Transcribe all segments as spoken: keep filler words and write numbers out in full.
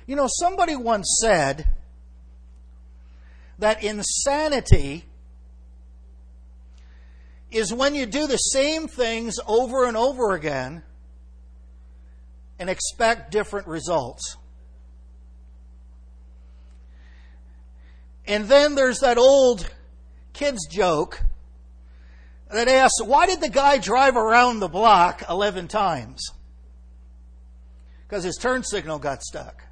You know, somebody once said that insanity is when you do the same things over and over again and expect different results. And then there's that old kids joke that asks, why did the guy drive around the block eleven times? Because his turn signal got stuck.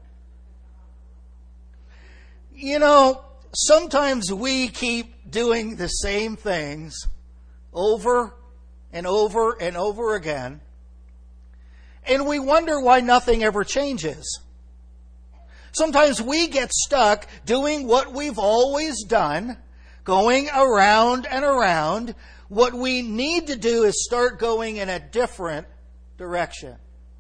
You know, sometimes we keep doing the same things over and over and over again, and we wonder why nothing ever changes. Sometimes we get stuck doing what we've always done, going around and around. What we need to do is start going in a different direction.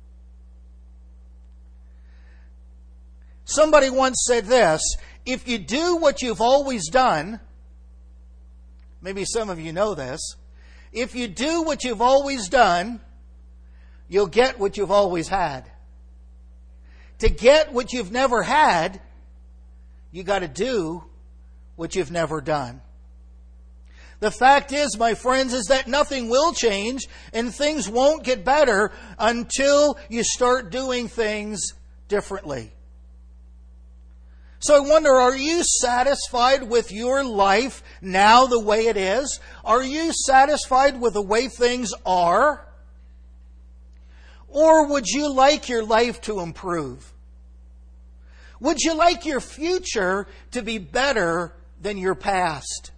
Somebody once said this, if you do what you've always done, maybe some of you know this, if you do what you've always done, you'll get what you've always had. To get what you've never had, you got to do what you've never done. The fact is, my friends, is that nothing will change and things won't get better until you start doing things differently. So I wonder, are you satisfied with your life now the way it is? Are you satisfied with the way things are? Or would you like your life to improve? Would you like your future to be better than your past?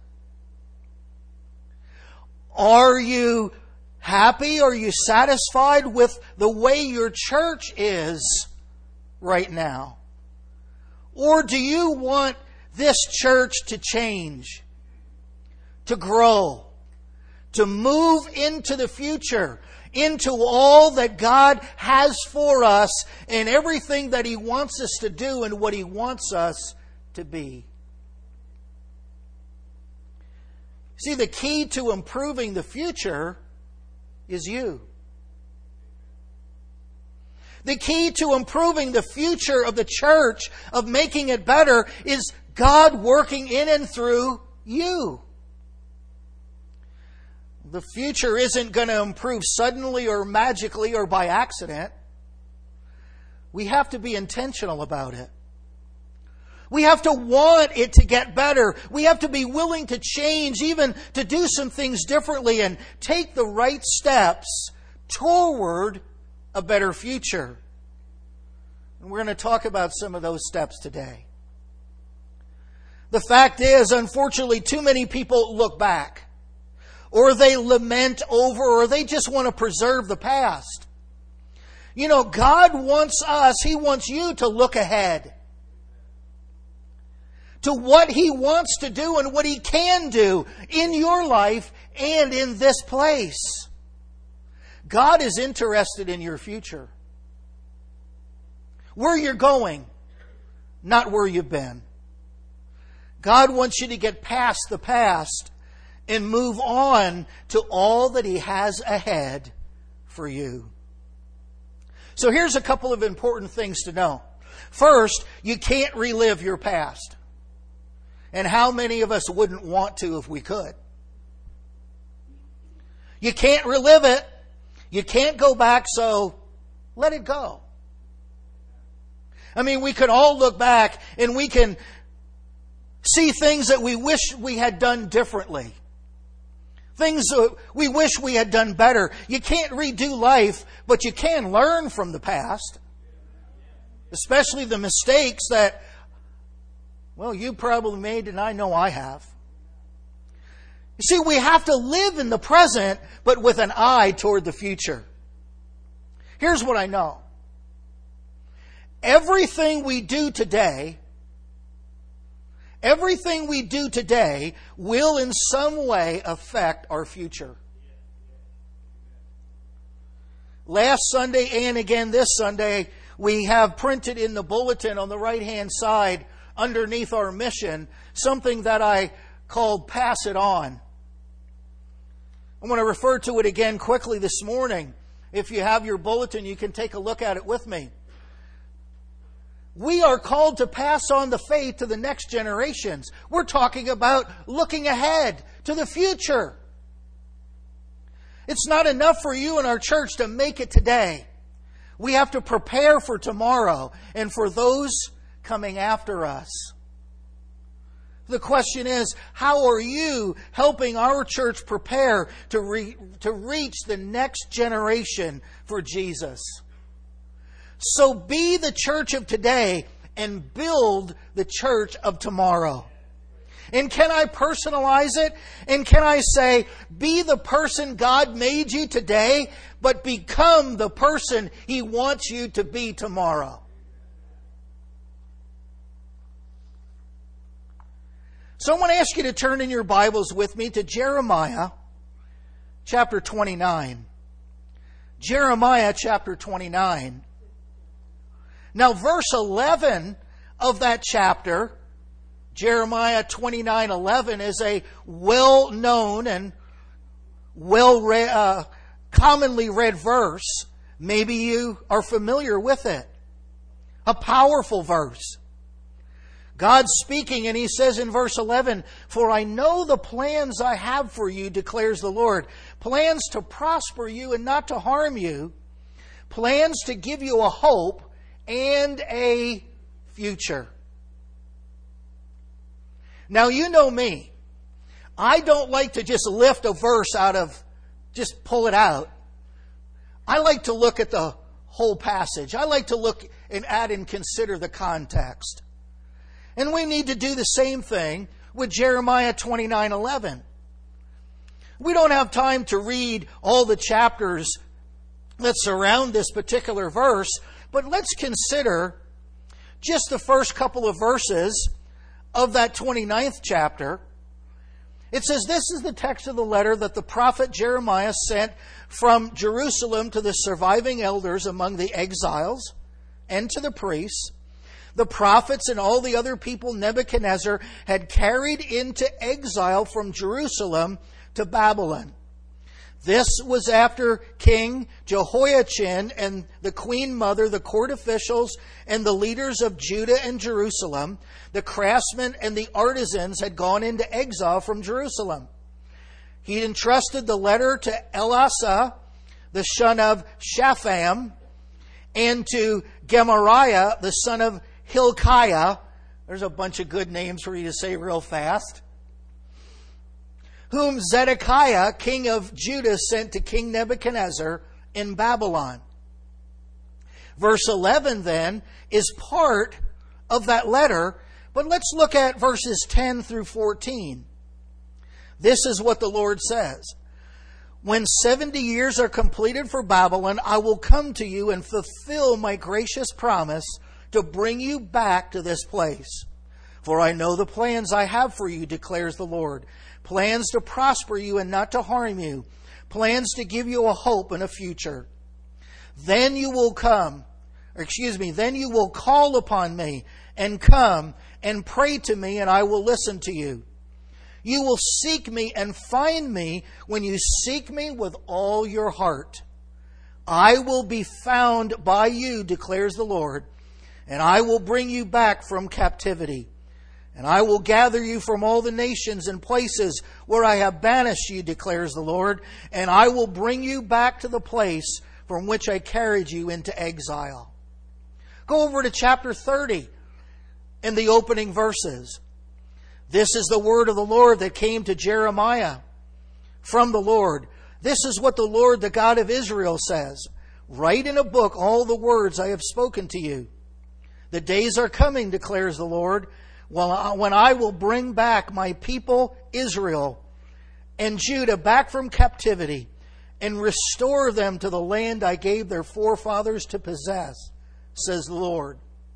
Are you happy? Are you satisfied with the way your church is right now? Or do you want this church to change, to grow, to move into the future, into all that God has for us and everything that He wants us to do and what He wants us to be? See, the key to improving the future is you. The key to improving the future of the church, of making it better, is God working in and through you. The future isn't going to improve suddenly or magically or by accident. We have to be intentional about it. We have to want it to get better. We have to be willing to change, even to do some things differently and take the right steps toward a better future. And we're going to talk about some of those steps today. The fact is, unfortunately, too many people look back, or they lament over, or they just want to preserve the past. You know, God wants us, He wants you to look ahead to what He wants to do and what He can do in your life and in this place. God is interested in your future. Where you're going, not where you've been. God wants you to get past the past and move on to all that He has ahead for you. So here's a couple of important things to know. First, you can't relive your past. And how many of us wouldn't want to if we could? You can't relive it. You can't go back, so let it go. I mean, we can all look back and we can see things that we wish we had done differently. Things that we wish we had done better. You can't redo life, but you can learn from the past. Especially the mistakes that, well, you probably made and I know I have. You see, we have to live in the present, but with an eye toward the future. Here's what I know. Everything we do today, everything we do today will in some way affect our future. Last Sunday and again this Sunday, we have printed in the bulletin on the right-hand side underneath our mission something that I called Pass It On. I want to refer to it again quickly this morning. If you have your bulletin, you can take a look at it with me. We are called to pass on the faith to the next generations. We're talking about looking ahead to the future. It's not enough for you and our church to make it today. We have to prepare for tomorrow and for those coming after us. The question is, how are you helping our church prepare to, re- to reach the next generation for Jesus? So be the church of today and build the church of tomorrow. And can I personalize it? And can I say, be the person God made you today, but become the person He wants you to be tomorrow? So I want to ask you to turn in your Bibles with me to Jeremiah chapter twenty-nine. Jeremiah chapter twenty-nine. Now verse eleven of that chapter, Jeremiah twenty-nine eleven, is a well-known and well read, uh, commonly read verse. Maybe you are familiar with it. A powerful verse. God's speaking, and He says in verse eleven, "For I know the plans I have for you, declares the Lord. Plans to prosper you and not to harm you. Plans to give you a hope and a future." Now, you know me. I don't like to just lift a verse out of, just pull it out. I like to look at the whole passage. I like to look and add and consider the context. And we need to do the same thing with Jeremiah twenty-nine eleven. We don't have time to read all the chapters that surround this particular verse, but let's consider just the first couple of verses of that twenty-ninth chapter. It says, "This is the text of the letter that the prophet Jeremiah sent from Jerusalem to the surviving elders among the exiles and to the priests, the prophets and all the other people Nebuchadnezzar had carried into exile from Jerusalem to Babylon. This was after King Jehoiachin and the queen mother, the court officials, and the leaders of Judah and Jerusalem, the craftsmen and the artisans had gone into exile from Jerusalem. He entrusted the letter to Elasah, the son of Shaphan, and to Gemariah, the son of Hilkiah." There's a bunch of good names for you to say real fast. "Whom Zedekiah, king of Judah, sent to King Nebuchadnezzar in Babylon." Verse eleven then is part of that letter, but let's look at verses ten through fourteen. This is what the Lord says. "When seventy years are completed for Babylon, I will come to you and fulfill my gracious promise to bring you back to this place. For I know the plans I have for you, declares the Lord. Plans to prosper you and not to harm you. Plans to give you a hope and a future. Then you will come, or excuse me, then you will call upon me and come and pray to me, and I will listen to you. You will seek me and find me when you seek me with all your heart. I will be found by you, declares the Lord, and I will bring you back from captivity. And I will gather you from all the nations and places where I have banished you, declares the Lord, and I will bring you back to the place from which I carried you into exile." Go over to chapter thirty in the opening verses. "This is the word of the Lord that came to Jeremiah from the Lord. This is what the Lord, the God of Israel, says. Write in a book all the words I have spoken to you. The days are coming, declares the Lord, when I will bring back my people Israel and Judah back from captivity and restore them to the land I gave their forefathers to possess, says the Lord."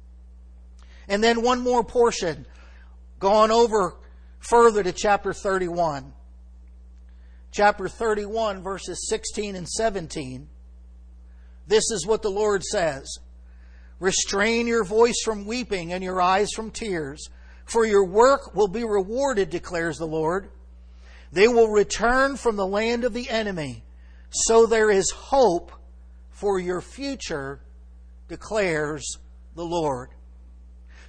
And then one more portion, going over further to chapter thirty-one. Chapter thirty-one, verses sixteen and seventeen. This is what the Lord says. "Restrain your voice from weeping and your eyes from tears, for your work will be rewarded, declares the Lord. They will return from the land of the enemy, so there is hope for your future, declares the Lord."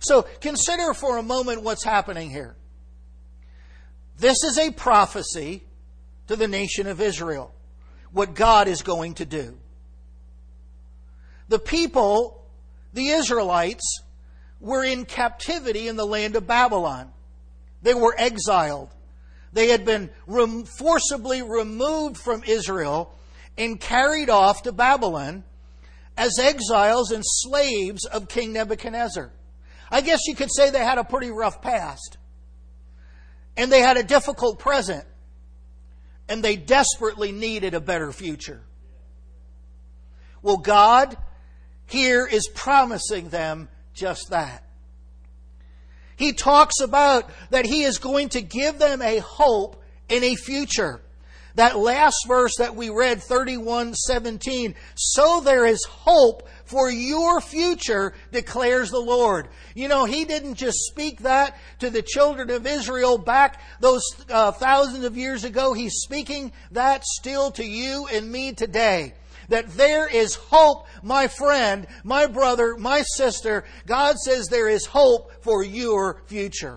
So consider for a moment what's happening here. This is a prophecy to the nation of Israel, what God is going to do. The people, the Israelites, were in captivity in the land of Babylon. They were exiled. They had been rem- forcibly removed from Israel and carried off to Babylon as exiles and slaves of King Nebuchadnezzar. I guess you could say they had a pretty rough past. And they had a difficult present. And they desperately needed a better future. Well, God here is promising them just that. He talks about that He is going to give them a hope and a future. That last verse that we read, thirty-one seventeen, so there is hope for your future, declares the Lord. You know, He didn't just speak that to the children of Israel back those uh, thousands of years ago. He's speaking that still to you and me today. That there is hope, my friend, my brother, my sister. God says there is hope for your future.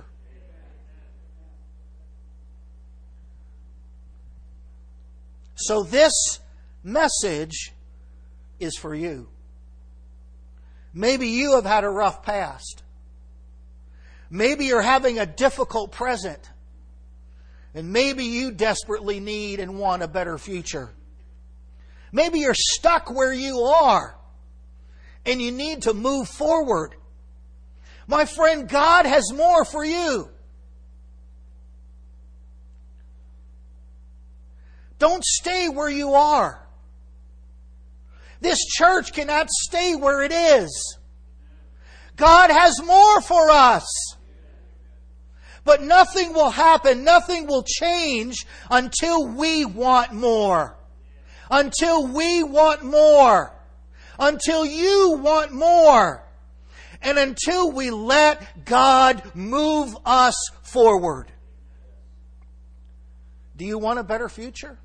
So this message is for you. Maybe you have had a rough past. Maybe you're having a difficult present. And maybe you desperately need and want a better future. Maybe you're stuck where you are and you need to move forward. My friend, God has more for you. Don't stay where you are. This church cannot stay where it is. God has more for us. But nothing will happen, nothing will change until we want more. Until we want more. Until you want more. And until we let God move us forward. Do you want a better future?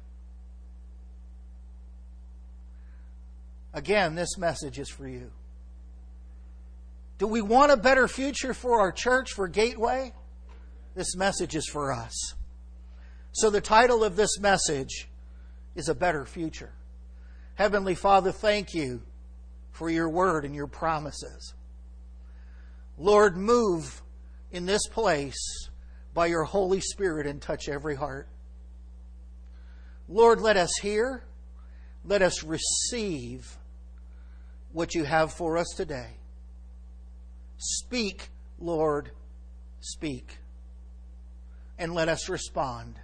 Again, this message is for you. Do we want a better future for our church, for Gateway? This message is for us. So the title of this message is A Better Future. Heavenly Father, thank you for your word and your promises. Lord, move in this place by your Holy Spirit and touch every heart. Lord, let us hear, let us receive what you have for us today. Speak, Lord, speak. And let us respond.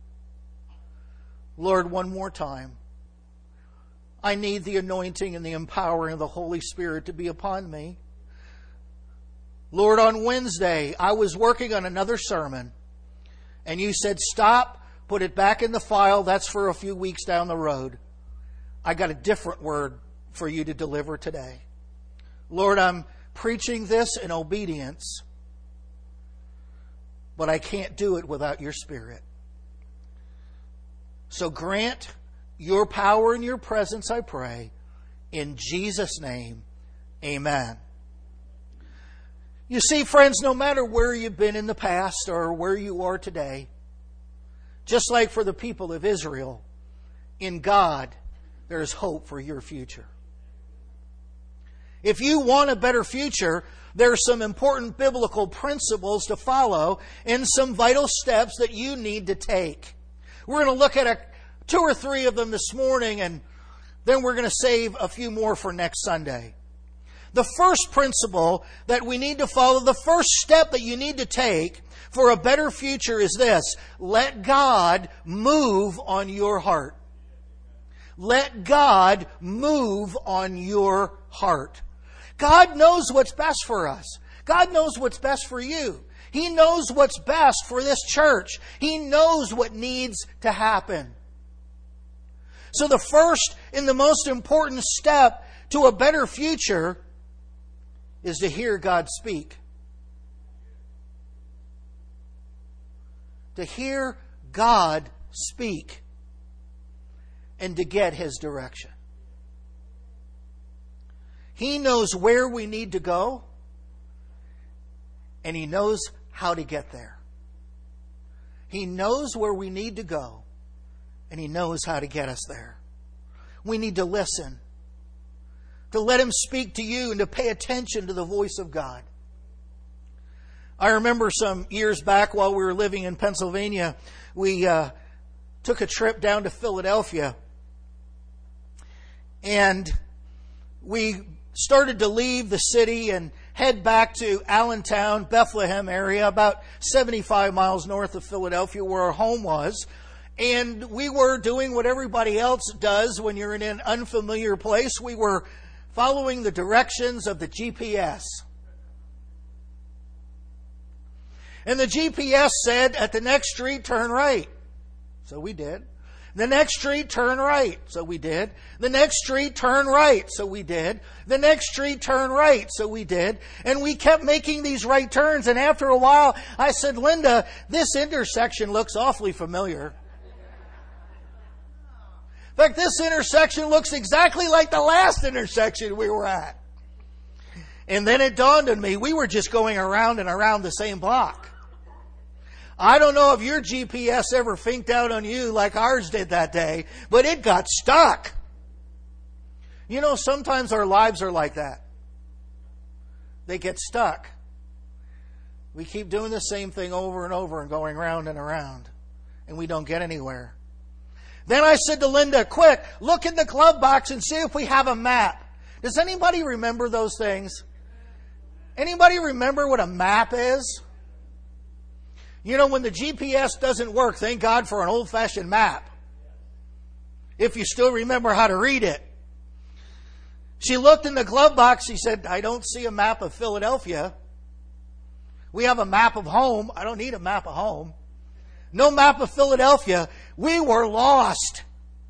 Lord, one more time. I need the anointing and the empowering of the Holy Spirit to be upon me. Lord, on Wednesday, I was working on another sermon. And you said, stop, put it back in the file. That's for a few weeks down the road. I got a different word for you to deliver today. Lord, I'm preaching this in obedience, but I can't do it without your Spirit. So grant your power and your presence, I pray. In Jesus' name, amen. You see, friends, no matter where you've been in the past or where you are today, just like for the people of Israel, in God, there is hope for your future. If you want a better future, there are some important biblical principles to follow and some vital steps that you need to take. We're going to look at a, two or three of them this morning, and then we're going to save a few more for next Sunday. The first principle that we need to follow, the first step that you need to take for a better future is this: let God move on your heart. Let God move on your heart. God knows what's best for us. God knows what's best for you. He knows what's best for this church. He knows what needs to happen. So the first and the most important step to a better future is to hear God speak. To hear God speak and to get His direction. He knows where we need to go. And He knows how to get there. He knows where we need to go, and He knows how to get us there. We need to listen, to let Him speak to you, and to pay attention to the voice of God. I remember some years back while we were living in Pennsylvania, we uh, took a trip down to Philadelphia, and we started to leave the city and head back to Allentown, Bethlehem area, about seventy-five miles north of Philadelphia, where our home was. And we were doing what everybody else does when you're in an unfamiliar place. We were following the directions of the G P S. And the G P S said, at the next street, turn right. So we did. The next street, turn right. So we did. The next street, turn right. So we did. The next street, turn right. So we did. And we kept making these right turns. And after a while, I said, Linda, this intersection looks awfully familiar. In fact, this intersection looks exactly like the last intersection we were at. And then it dawned on me, we were just going around and around the same block. I don't know if your G P S ever finked out on you like ours did that day, but it got stuck. You know, sometimes our lives are like that. They get stuck. We keep doing the same thing over and over and going round and around, and we don't get anywhere. Then I said to Linda, quick, look in the glove box and see if we have a map. Does anybody remember those things? Anybody remember what a map is? You know, when the G P S doesn't work, thank God for an old-fashioned map. If you still remember how to read it. She looked in the glove box. She said, I don't see a map of Philadelphia. We have a map of home. I don't need a map of home. No map of Philadelphia. We were lost.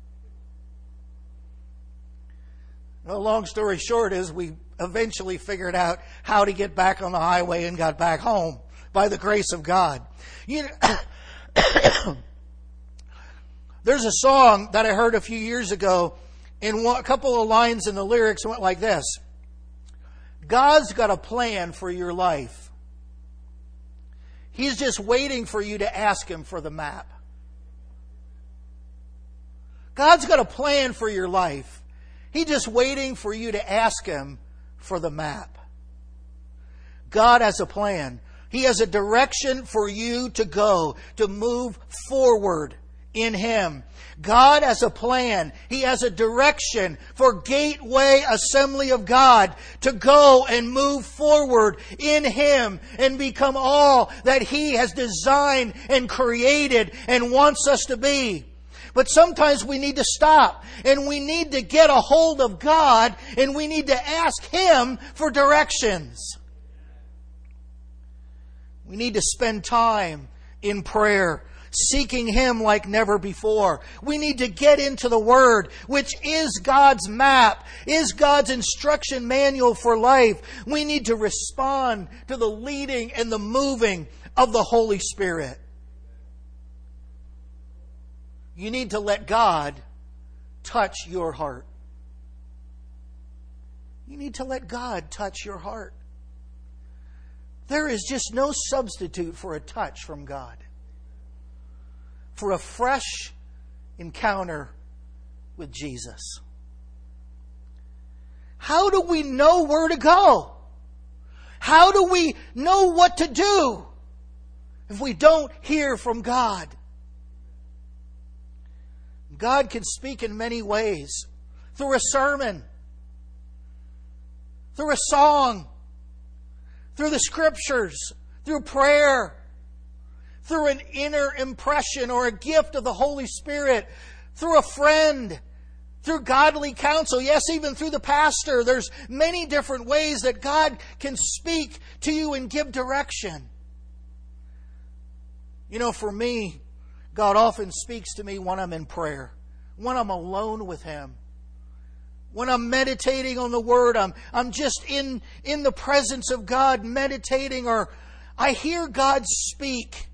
No, long story short is we eventually figured out how to get back on the highway and got back home by the grace of God. You know, there's a song that I heard a few years ago, and a couple of lines in the lyrics went like this. God's got a plan for your life. He's just waiting for you to ask Him for the map. God's got a plan for your life. He's just waiting for you to ask Him for the map. God has a plan. He has a direction for you to go, to move forward in Him. God has a plan. He has a direction for Gateway Assembly of God to go and move forward in Him and become all that He has designed and created and wants us to be. But sometimes we need to stop and we need to get a hold of God and we need to ask Him for directions. We need to spend time in prayer, seeking Him like never before. We need to get into the Word, which is God's map, is God's instruction manual for life. We need to respond to the leading and the moving of the Holy Spirit. You need to let God touch your heart. You need to let God touch your heart. There is just no substitute for a touch from God. For a fresh encounter with Jesus. How do we know where to go? How do we know what to do if we don't hear from God? God can speak in many ways. Through a sermon. Through a song. Through the Scriptures. Through prayer. Through an inner impression or a gift of the Holy Spirit. Through a friend. Through godly counsel. Yes, even through the pastor. There's many different ways that God can speak to you and give direction. You know, for me, God often speaks to me when I'm in prayer, when I'm alone with Him, when I'm meditating on the Word, I'm, I'm just in, in the presence of God meditating, or I hear God speak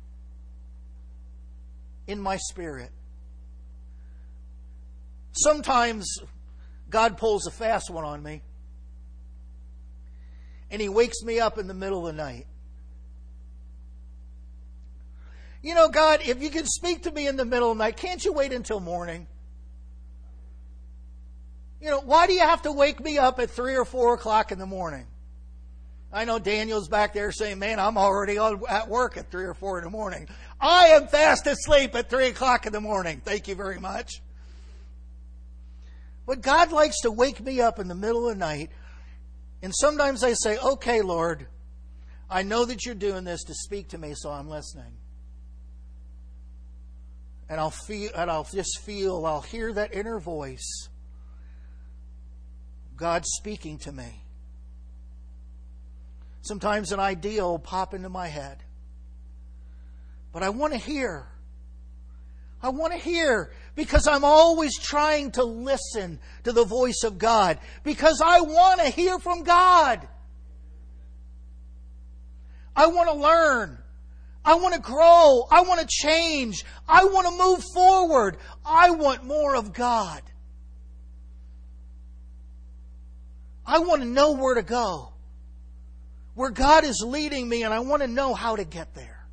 in my spirit. Sometimes God pulls a fast one on me, and He wakes me up in the middle of the night. You know, God, if you can speak to me in the middle of the night, can't you wait until morning? You know, why do you have to wake me up at three or four o'clock in the morning? I know Daniel's back there saying, man, I'm already at work at three or four in the morning. I am fast asleep at three o'clock in the morning. Thank you very much. But God likes to wake me up in the middle of the night. And sometimes I say, okay, Lord, I know that you're doing this to speak to me, so I'm listening. And I'll feel, and I'll just feel, I'll hear that inner voice. God speaking to me. Sometimes an idea will pop into my head. But I want to hear. I want to hear because I'm always trying to listen to the voice of God because I want to hear from God. I want to learn. I want to grow. I want to change. I want to move forward. I want more of God. I want to know where to go. Where God is leading me, and I want to know how to get there.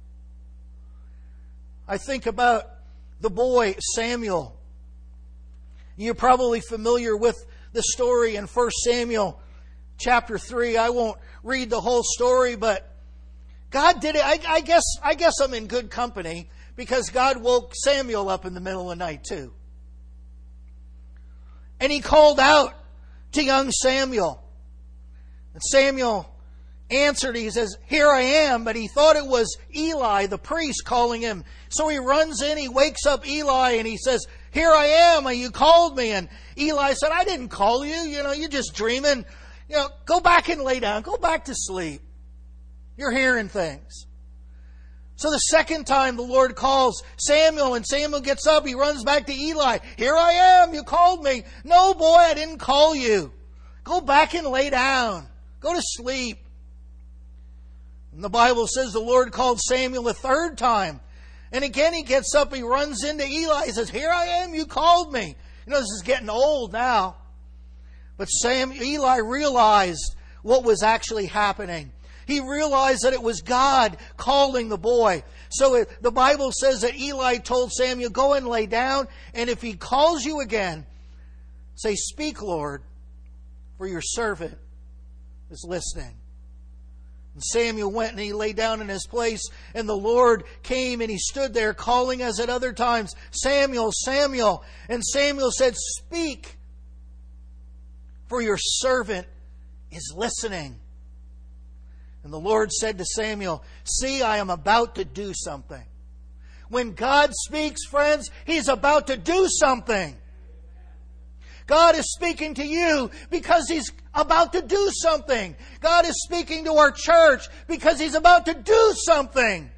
I think about the boy Samuel. You're probably familiar with the story in First Samuel chapter three. I won't read the whole story, but God did it. I, I guess I guess I'm in good company because God woke Samuel up in the middle of the night too. And He called out to young Samuel. And Samuel answered, he says, here I am. But he thought it was Eli, the priest, calling him. So he runs in, he wakes up Eli, and he says, here I am, you called me. And Eli said, I didn't call you. You know, you're just dreaming. You know, go back and lay down. Go back to sleep. You're hearing things. So the second time the Lord calls Samuel, and Samuel gets up, he runs back to Eli. Here I am, you called me. No, boy, I didn't call you. Go back and lay down. Go to sleep. And the Bible says the Lord called Samuel a third time. And again he gets up, he runs into Eli. He says, here I am, you called me. You know, this is getting old now. But Sam, Eli realized what was actually happening. He realized that it was God calling the boy. So it, the Bible says that Eli told Samuel, go and lay down. And if he calls you again, say, speak, Lord, for your servant is listening. And Samuel went and he lay down in his place, and the Lord came and he stood there calling as at other times, Samuel, Samuel. And Samuel said, speak, for your servant is listening. And the Lord said to Samuel, see, I am about to do something. When God speaks, friends, He's about to do something. God is speaking to you because He's about to do something. God is speaking to our church because He's about to do something.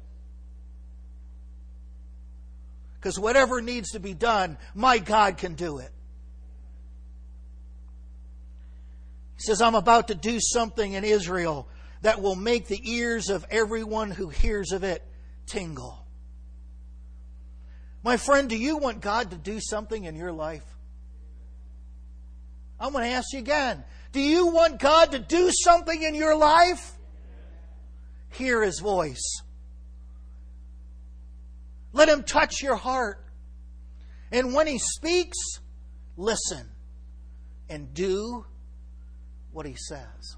Because whatever needs to be done, my God can do it. He says, I'm about to do something in Israel that will make the ears of everyone who hears of it tingle. My friend, do you want God to do something in your life? I'm going to ask you again. Do you want God to do something in your life? Hear His voice. Let Him touch your heart. And when He speaks, listen and do what He says.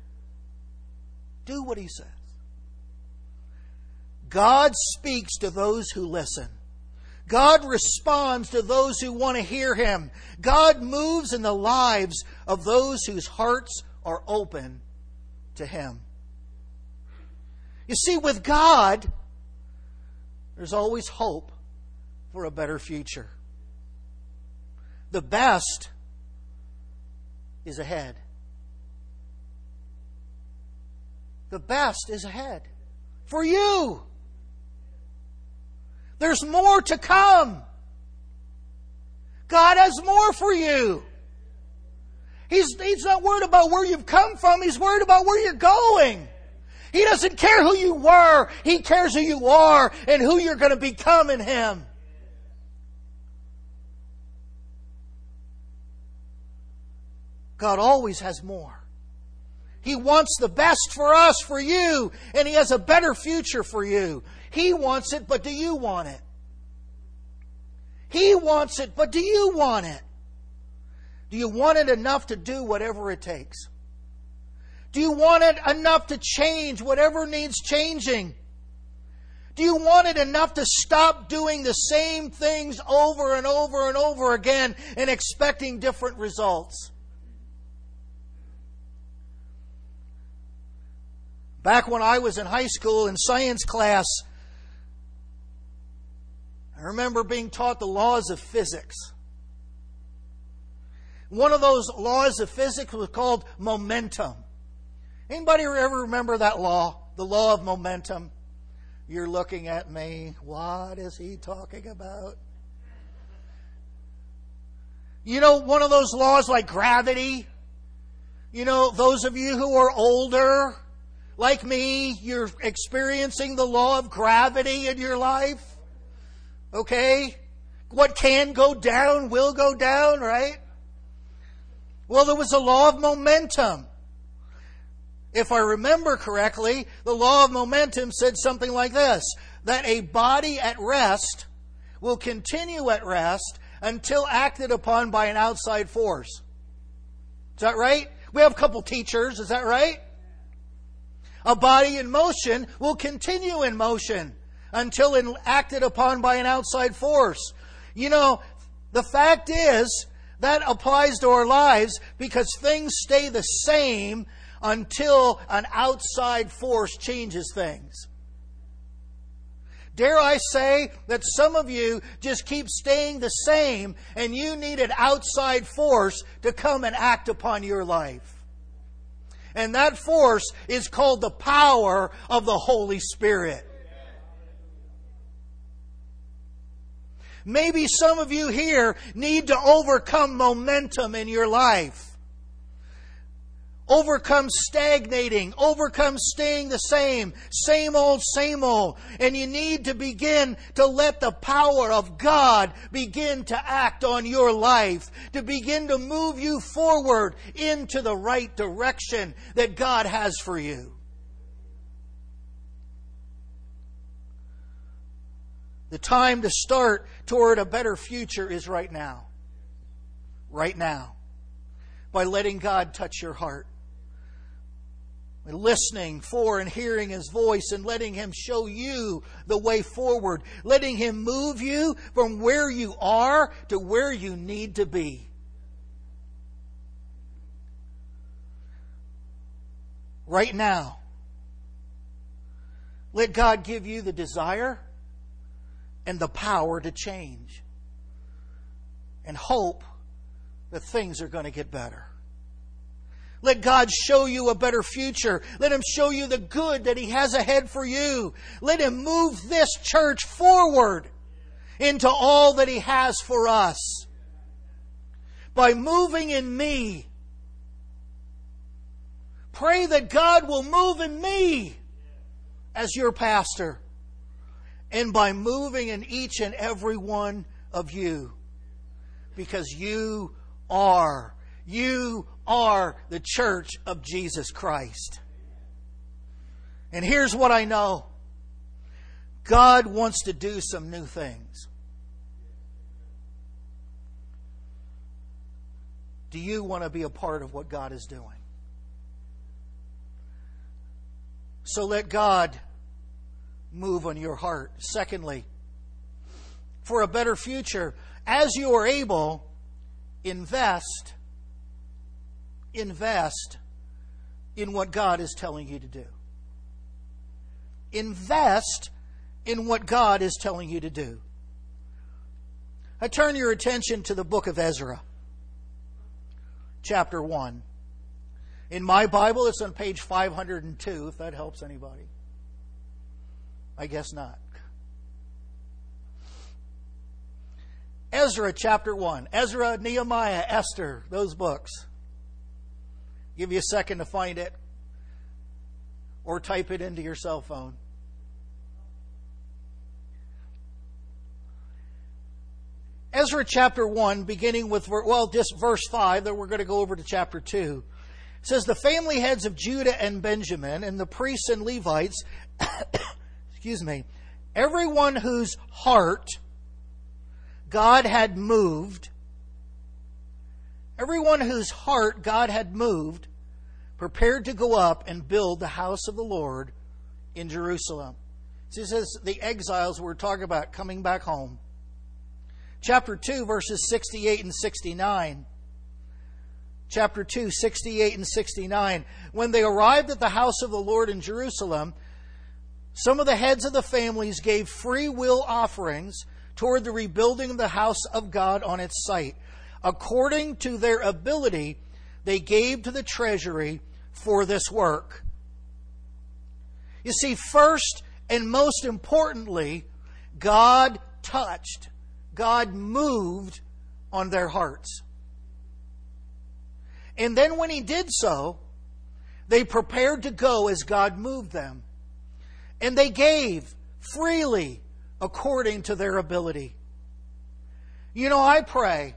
Do what He says. God speaks to those who listen. God responds to those who want to hear Him. God moves in the lives of those whose hearts are open to Him. You see, with God, there's always hope for a better future. The best is ahead. The best is ahead for you. There's more to come. God has more for you. He's, he's not worried about where you've come from. He's worried about where you're going. He doesn't care who you were. He cares who you are and who you're going to become in Him. God always has more. He wants the best for us, for you, and He has a better future for you. He wants it, but do you want it? He wants it, but do you want it? Do you want it enough to do whatever it takes? Do you want it enough to change whatever needs changing? Do you want it enough to stop doing the same things over and over and over again and expecting different results? Back when I was in high school in science class, I remember being taught the laws of physics. One of those laws of physics was called momentum. Anybody ever remember that law? The law of momentum? You're looking at me. What is he talking about? You know, one of those laws like gravity. You know, those of you who are older, like me, you're experiencing the law of gravity in your life. Okay? What can go down will go down, right? Well, there was a law of momentum. If I remember correctly, the law of momentum said something like this, that a body at rest will continue at rest until acted upon by an outside force. Is that right? We have a couple teachers, is that right? A body in motion will continue in motion until it acted upon by an outside force. You know, the fact is, that applies to our lives because things stay the same until an outside force changes things. Dare I say that some of you just keep staying the same and you need an outside force to come and act upon your life. And that force is called the power of the Holy Spirit. Maybe some of you here need to overcome momentum in your life. Overcome stagnating. Overcome staying the same. Same old, same old. And you need to begin to let the power of God begin to act on your life. To begin to move you forward into the right direction that God has for you. The time to start toward a better future is right now. Right now. By letting God touch your heart. By listening for and hearing His voice and letting Him show you the way forward. Letting Him move you from where you are to where you need to be. Right now. Let God give you the desire and the power to change. And hope that things are going to get better. Let God show you a better future. Let Him show you the good that He has ahead for you. Let Him move this church forward into all that He has for us. By moving in me. Pray that God will move in me as your pastor. And by moving in each and every one of you. Because you are, you are the church of Jesus Christ. And here's what I know. God wants to do some new things. Do you want to be a part of what God is doing? So let God move on your heart. Secondly, for a better future, as you are able, invest, invest in what God is telling you to do. Invest in what God is telling you to do. I turn your attention to the book of Ezra, chapter one. In my Bible, it's on page five hundred two, if that helps anybody. I guess not. Ezra chapter one. Ezra, Nehemiah, Esther, those books. Give you a second to find it. Or type it into your cell phone. Ezra chapter one, beginning with, well, just verse five, then we're going to go over to chapter two, It says, the family heads of Judah and Benjamin, and the priests and Levites, excuse me, everyone whose heart God had moved, everyone whose heart God had moved, prepared to go up and build the house of the Lord in Jerusalem. So it says the exiles we're talking about coming back home. Chapter two, verses sixty-eight and sixty-nine. Chapter two, sixty-eight and sixty-nine. When they arrived at the house of the Lord in Jerusalem, some of the heads of the families gave free will offerings toward the rebuilding of the house of God on its site. According to their ability, they gave to the treasury for this work. You see, first and most importantly, God touched, God moved on their hearts. And then when He did so, they prepared to go as God moved them. And they gave freely according to their ability. You know, I pray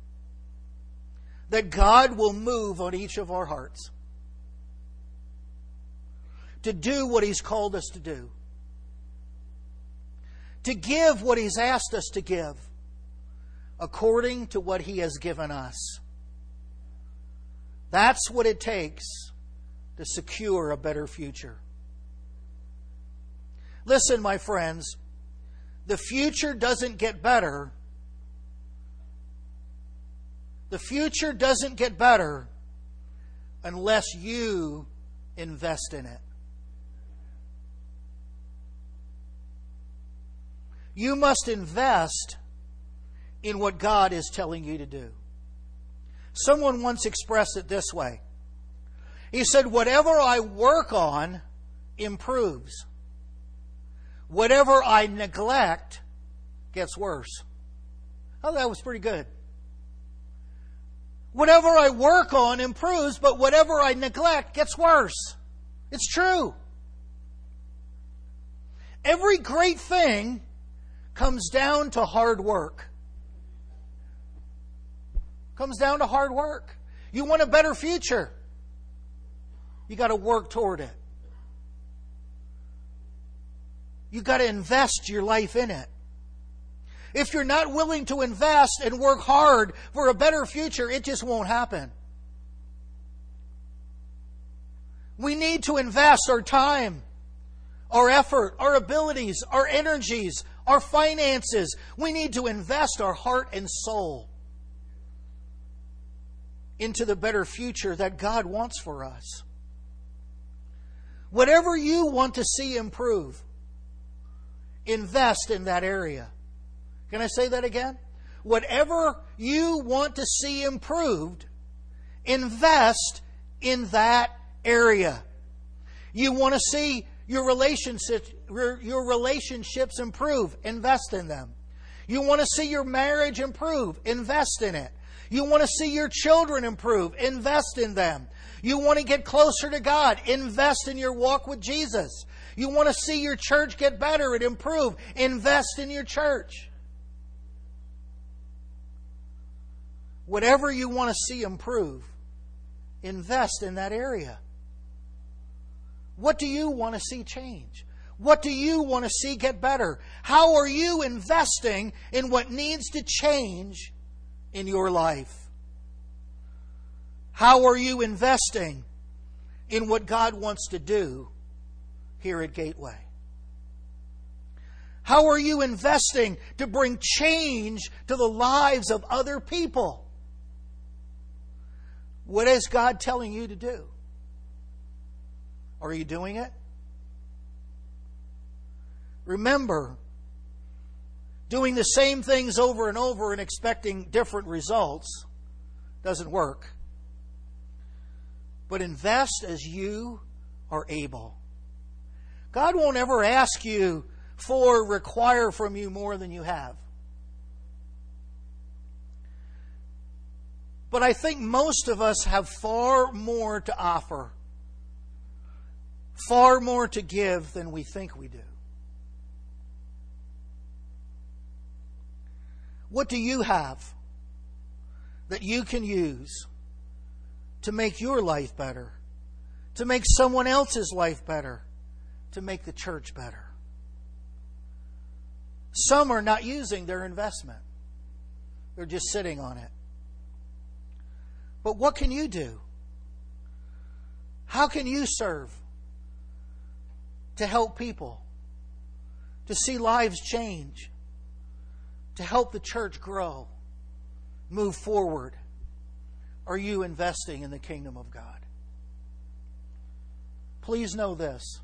that God will move on each of our hearts to do what He's called us to do, to give what He's asked us to give according to what He has given us. That's what it takes to secure a better future. Listen, my friends, the future doesn't get better. The future doesn't get better unless you invest in it. You must invest in what God is telling you to do. Someone once expressed it this way. He said, whatever I work on improves. Whatever I neglect gets worse. Oh, that was pretty good. Whatever I work on improves, but whatever I neglect gets worse. It's true. Every great thing comes down to hard work. Comes down to hard work. You want a better future. You got to work toward it. You got to invest your life in it. If you're not willing to invest and work hard for a better future, it just won't happen. We need to invest our time, our effort, our abilities, our energies, our finances. We need to invest our heart and soul into the better future that God wants for us. Whatever you want to see improve, invest in that area. Can I say that again? Whatever you want to see improved, invest in that area. You want to see your relationships, your relationships improve, invest in them. You want to see your marriage improve, invest in it. You want to see your children improve, invest in them. You want to get closer to God, invest in your walk with Jesus. You want to see your church get better and improve, invest in your church. Whatever you want to see improve, invest in that area. What do you want to see change? What do you want to see get better? How are you investing in what needs to change in your life? How are you investing in what God wants to do here at Gateway? How are you investing to bring change to the lives of other people? What is God telling you to do? Are you doing it? Remember, doing the same things over and over and expecting different results doesn't work. But invest as you are able. God won't ever ask you for, require from you more than you have. But I think most of us have far more to offer, far more to give than we think we do. What do you have that you can use to make your life better, to make someone else's life better, to make the church better. Some are not using their investment. They're just sitting on it. But what can you do? How can you serve to help people, to see lives change, to help the church grow, move forward? Are you investing in the kingdom of God? Please know this.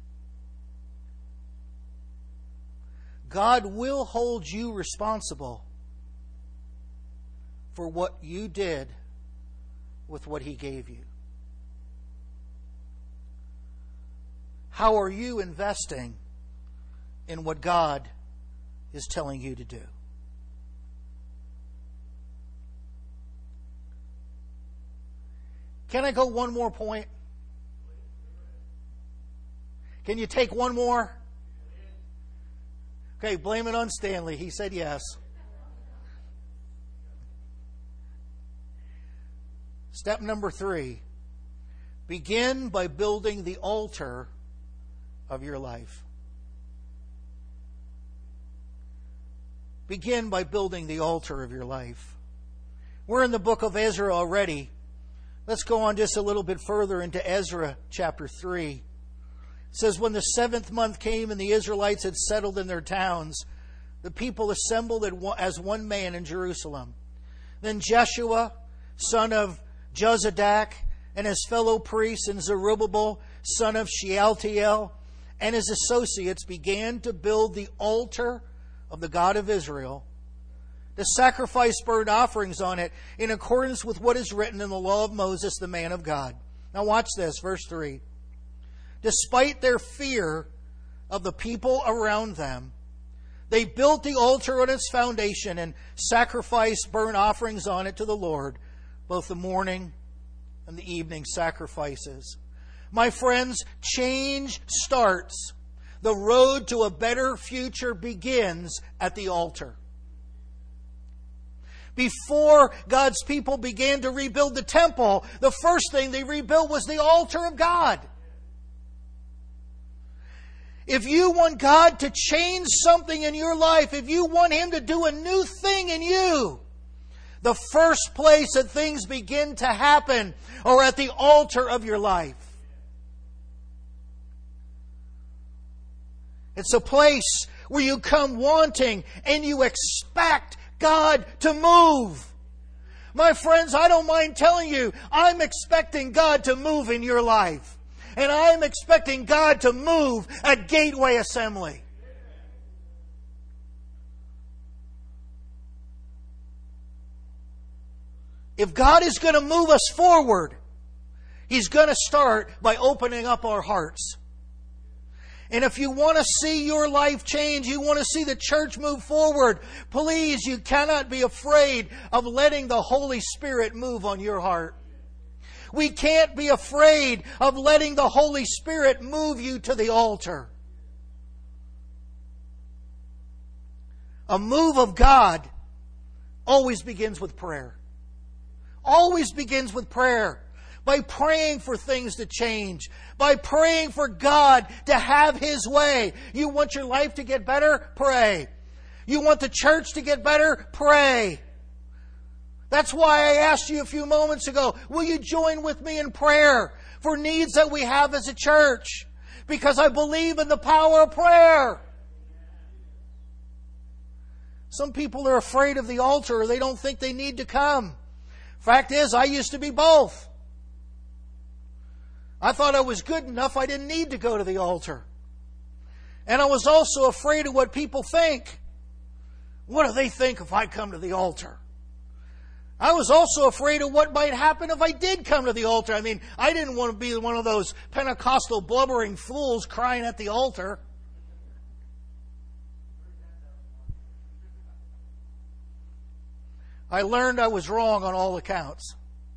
God will hold you responsible for what you did with what He gave you. How are you investing in what God is telling you to do? Can I go one more point? Can you take one more? Okay, blame it on Stanley. He said yes. Step number three. Begin by building the altar of your life. Begin by building the altar of your life. We're in the book of Ezra already. Let's go on just a little bit further into Ezra chapter three. It says, when the seventh month came and the Israelites had settled in their towns, the people assembled as one man in Jerusalem. Then Jeshua, son of Jozadak, and his fellow priests, and Zerubbabel, son of Shealtiel, and his associates began to build the altar of the God of Israel, to sacrifice burnt offerings on it in accordance with what is written in the law of Moses, the man of God. Now watch this, verse three. Despite their fear of the people around them, they built the altar on its foundation and sacrificed burnt offerings on it to the Lord, both the morning and the evening sacrifices. My friends, change starts. The road to a better future begins at the altar. Before God's people began to rebuild the temple, the first thing they rebuilt was the altar of God. If you want God to change something in your life, if you want Him to do a new thing in you, the first place that things begin to happen are at the altar of your life. It's a place where you come wanting and you expect God to move. My friends, I don't mind telling you, I'm expecting God to move in your life. And I'm expecting God to move at Gateway Assembly. If God is going to move us forward, He's going to start by opening up our hearts. And if you want to see your life change, you want to see the church move forward, please, you cannot be afraid of letting the Holy Spirit move on your heart. We can't be afraid of letting the Holy Spirit move you to the altar. A move of God always begins with prayer. Always begins with prayer. By praying for things to change. By praying for God to have His way. You want your life to get better? Pray. You want the church to get better? Pray. That's why I asked you a few moments ago, will you join with me in prayer for needs that we have as a church? Because I believe in the power of prayer. Some people are afraid of the altar, or they don't think they need to come. Fact is, I used to be both. I thought I was good enough, I didn't need to go to the altar. And I was also afraid of what people think. What do they think if I come to the altar? I was also afraid of what might happen if I did come to the altar. I mean, I didn't want to be one of those Pentecostal blubbering fools crying at the altar. I learned I was wrong on all accounts.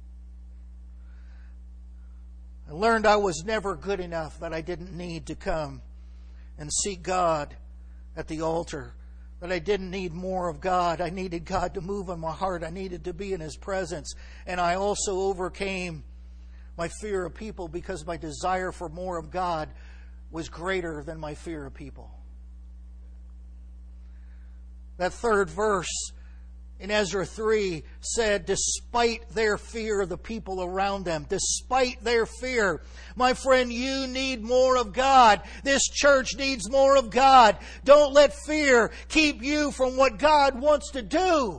I learned I was never good enough, that I didn't need to come and seek God at the altar that I didn't need more of God. I needed God to move in my heart. I needed to be in His presence. And I also overcame my fear of people because my desire for more of God was greater than my fear of people. That third verse in Ezra three said, despite their fear of the people around them, despite their fear, my friend, you need more of God. This church needs more of God. Don't let fear keep you from what God wants to do.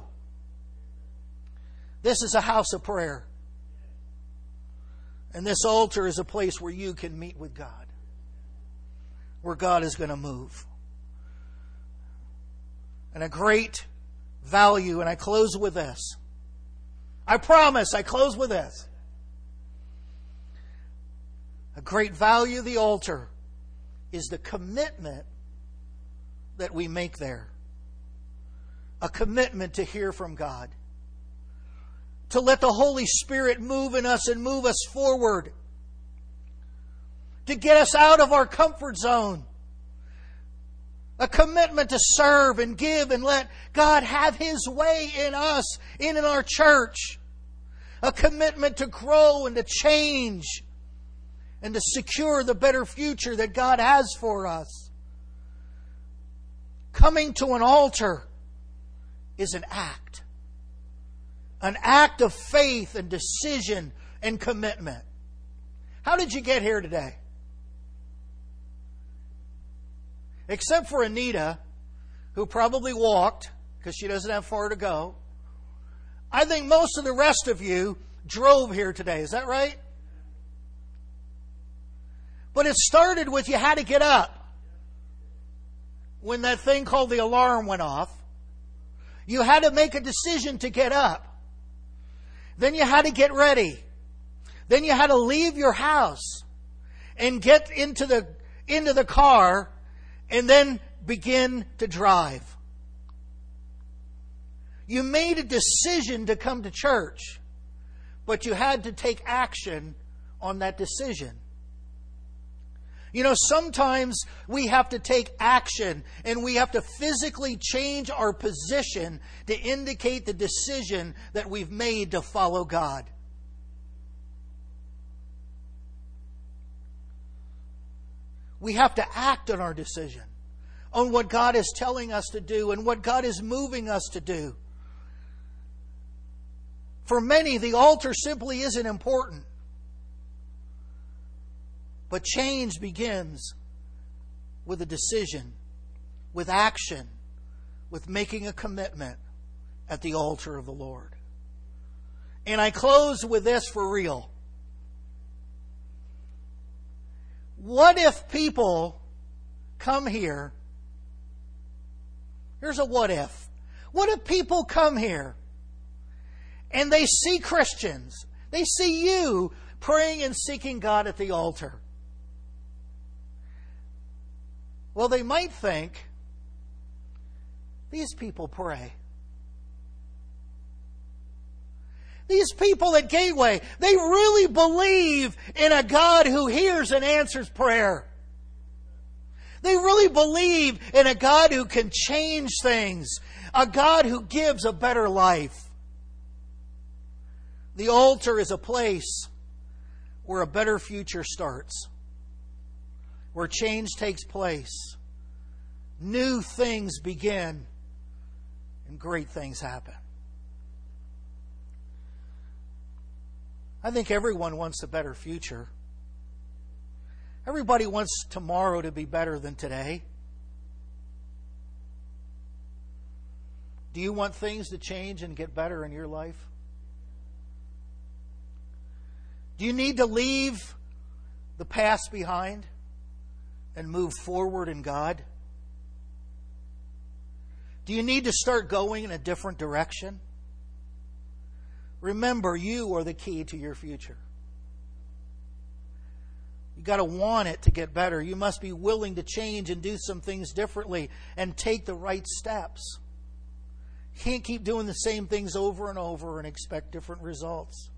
This is a house of prayer. And this altar is a place where you can meet with God, where God is going to move. And a great value, and I close with this. I promise, I close with this. A great value of the altar is the commitment that we make there. A commitment to hear from God. To let the Holy Spirit move in us and move us forward. To get us out of our comfort zone. A commitment to serve and give and let God have His way in us, in, in our church. A commitment to grow and to change and to secure the better future that God has for us. Coming to an altar is an act. An act of faith and decision and commitment. How did you get here today? Except for Anita, who probably walked, because she doesn't have far to go. I think most of the rest of you drove here today. Is that right? But it started with you had to get up. When that thing called the alarm went off, you had to make a decision to get up. Then you had to get ready. Then you had to leave your house and get into the into the car and then begin to drive. You made a decision to come to church, but you had to take action on that decision. You know, sometimes we have to take action and we have to physically change our position to indicate the decision that we've made to follow God. We have to act on our decision, on what God is telling us to do and what God is moving us to do. For many, the altar simply isn't important. But change begins with a decision, with action, with making a commitment at the altar of the Lord. And I close with this for real. What if people come here? Here's a what if. What if people come here and they see Christians, they see you praying and seeking God at the altar? Well, they might think, these people pray. These people at Gateway, they really believe in a God who hears and answers prayer. They really believe in a God who can change things, a God who gives a better life. The altar is a place where a better future starts, where change takes place, new things begin, and great things happen. I think everyone wants a better future. Everybody wants tomorrow to be better than today. Do you want things to change and get better in your life? Do you need to leave the past behind and move forward in God? Do you need to start going in a different direction? Remember, you are the key to your future. You've got to want it to get better. You must be willing to change and do some things differently and take the right steps. You can't keep doing the same things over and over and expect different results.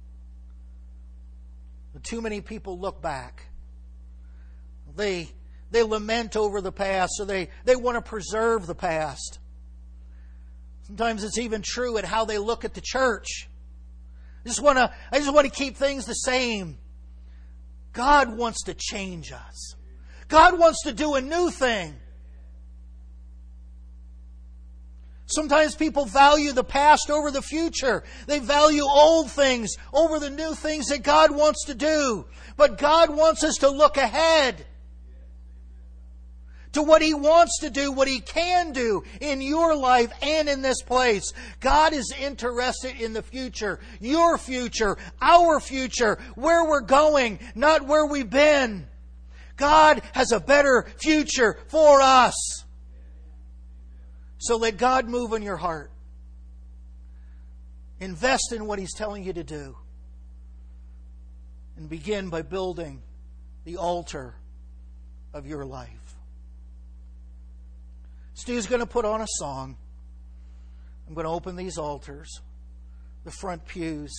But too many people look back. They They lament over the past, so they, they want to preserve the past. Sometimes it's even true at how they look at the church. I just want to, I just want to keep things the same. God wants to change us. God wants to do a new thing. Sometimes people value the past over the future. They value old things over the new things that God wants to do. But God wants us to look ahead to what He wants to do, what He can do in your life and in this place. God is interested in the future, your future, our future, where we're going, not where we've been. God has a better future for us. So let God move in your heart. Invest in what He's telling you to do. And begin by building the altar of your life. Stu's going to put on a song. I'm going to open these altars, the front pews.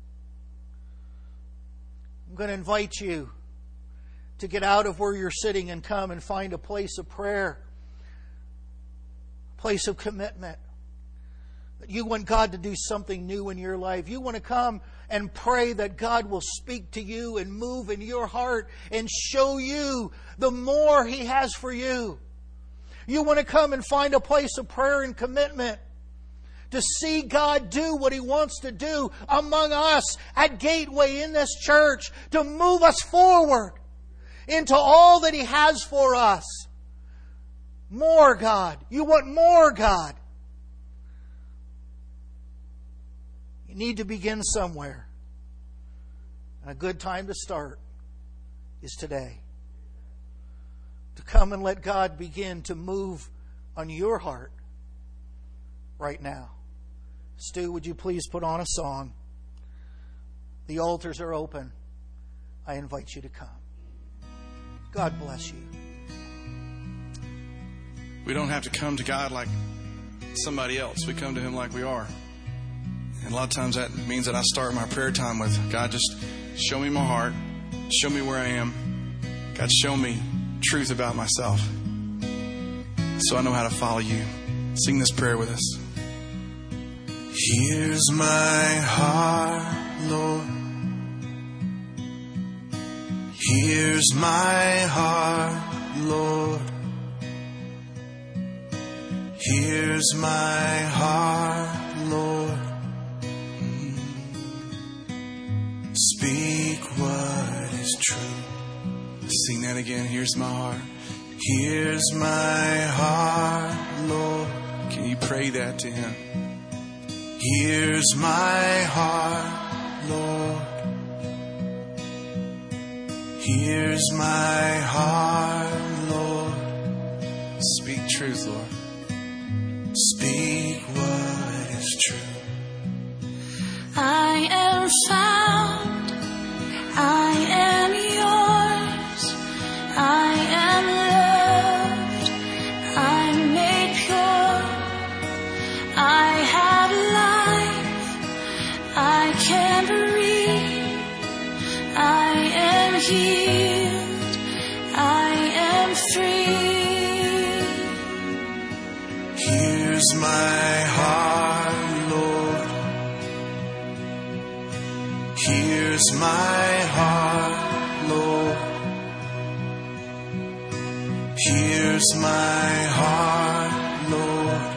I'm going to invite you to get out of where you're sitting and come and find a place of prayer. Place of commitment. You want God to do something new in your life. You want to come and pray that God will speak to you and move in your heart and show you the more He has for you. You want to come and find a place of prayer and commitment to see God do what He wants to do among us at Gateway in this church, to move us forward into all that He has for us. More God. You want more God. You need to begin somewhere. And a good time to start is today. To come and let God begin to move on your heart right now. Stu, would you please put on a song? The altars are open. I invite you to come. God bless you. We don't have to come to God like somebody else. We come to Him like we are. And a lot of times that means that I start my prayer time with, God, just show me my heart. Show me where I am. God, show me truth about myself so I know how to follow you. Sing this prayer with us. Here's my heart, Lord. Here's my heart, Lord. Here's my heart, Lord. Speak what is true. Sing that again. Here's my heart. Here's my heart, Lord. Can you pray that to Him? Here's my heart, Lord. Here's my heart, Lord. Speak truth, Lord. Speak what is true. I am found. I am yours. I am loved. I'm made pure. I have life. I can breathe. I am healed. I am free. Here's my heart, Lord. Here's my heart, Lord. Here's my heart, Lord.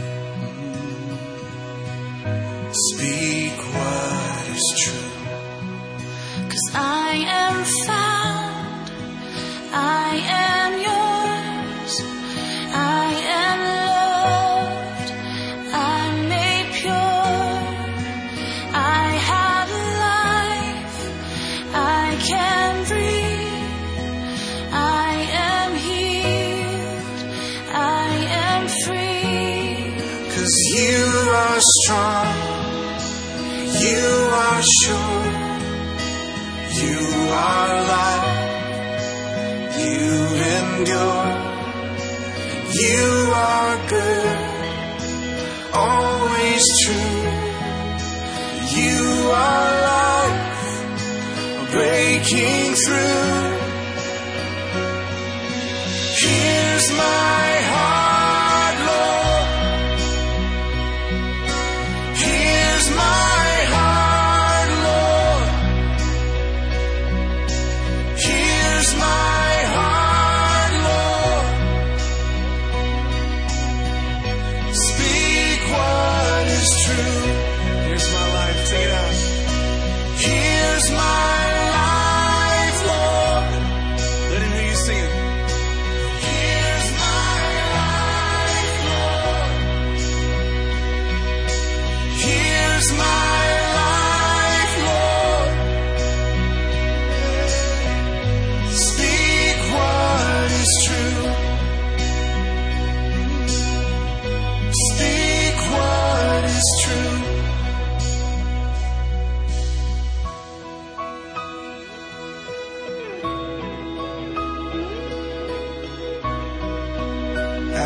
Speak what is true. 'Cause I am found. I am yours. I am loved. I'm made pure. I have life. I can breathe. I am healed. I am free. 'Cause you are strong. You are sure. You are light. You endure. You are good. Always true. You are life breaking through.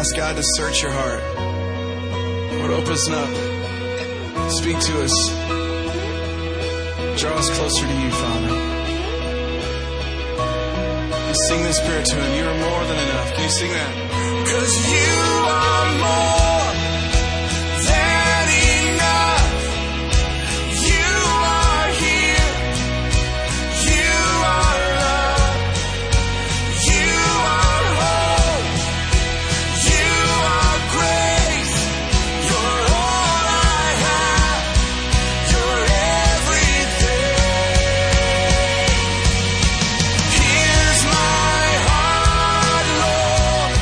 Ask God to search your heart. Lord, open us up. Speak to us. Draw us closer to you, Father. Let's sing this prayer to Him. You are more than enough. Can you sing that? 'Cause you are more than enough. You are here. You are love. You are hope. You are grace. You're all I have. You're everything. Here's my heart, Lord.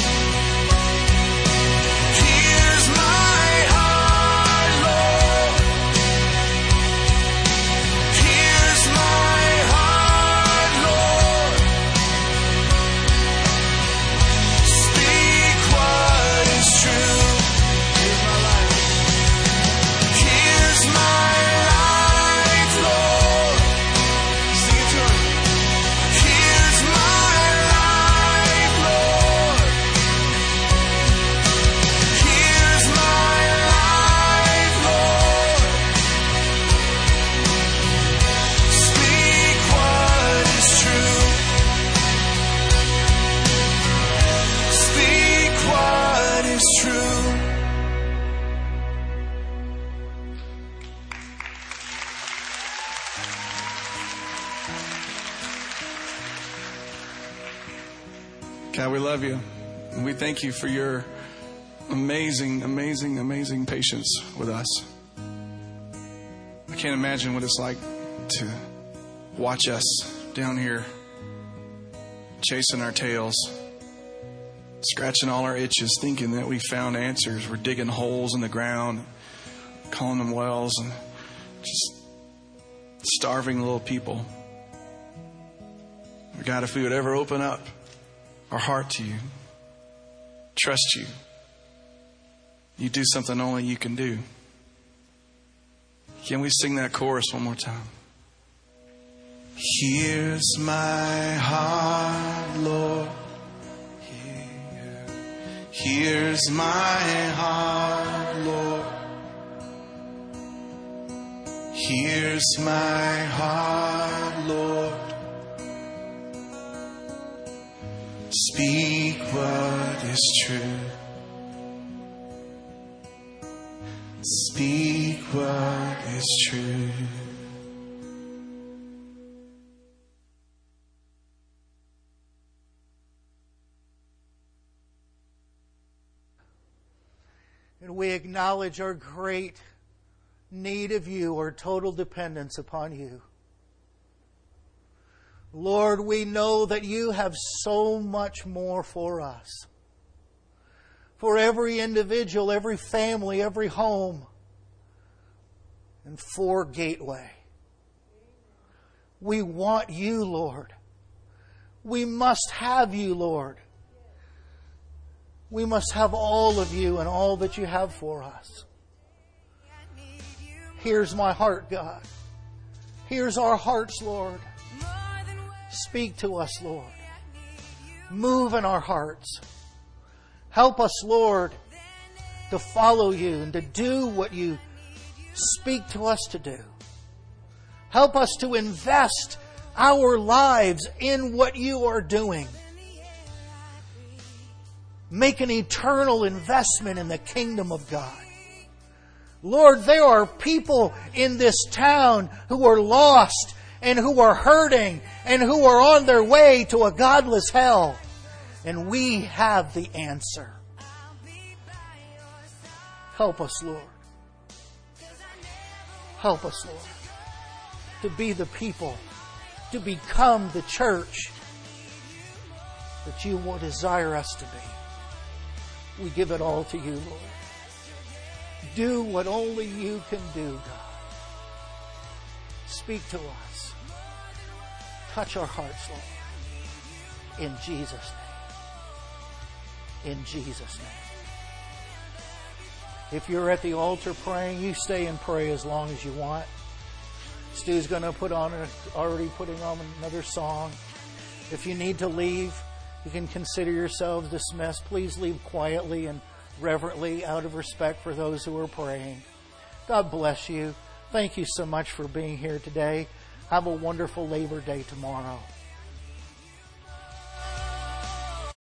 Here's my heart, Lord. Here's my heart, Lord. Speak what is true. Here's my life. Here's my life, Lord. Sing it to Him. Here's my life, Lord. Here's my life, Lord. Speak what is true. Speak what is true. God, we love you. And we thank you for your amazing, amazing, amazing patience with us. I can't imagine what it's like to watch us down here chasing our tails, scratching all our itches, thinking that we found answers. We're digging holes in the ground, calling them wells, and just starving little people. God, if we would ever open up our heart to you, trust you, you do something only you can do. Can we sing that chorus one more time? Here's my heart, Lord. Here. Here's my heart, Lord. Here's my heart, Lord. Speak what is true. Speak what is true. And we acknowledge our great need of you, our total dependence upon you. Lord, we know that you have so much more for us. For every individual, every family, every home, and for Gateway. We want you, Lord. We must have you, Lord. We must have all of you and all that you have for us. Here's my heart, God. Here's our hearts, Lord. Speak to us, Lord. Move in our hearts. Help us, Lord, to follow you and to do what you speak to us to do. Help us to invest our lives in what you are doing. Make an eternal investment in the kingdom of God. Lord, there are people in this town who are lost and who are hurting and who are on their way to a godless hell. And we have the answer. Help us, Lord. Help us, Lord, to be the people, to become the church that you will desire us to be. We give it all to you, Lord. Do what only you can do, God. Speak to us. Touch our hearts, Lord. In Jesus' name. In Jesus' name. If you're at the altar praying, you stay and pray as long as you want. Stu's going to put on, a, already putting on another song. If you need to leave, You can consider yourselves dismissed. Please leave quietly and reverently out of respect for those who are praying. God bless you. Thank you so much for being here today. Have a wonderful Labor Day tomorrow.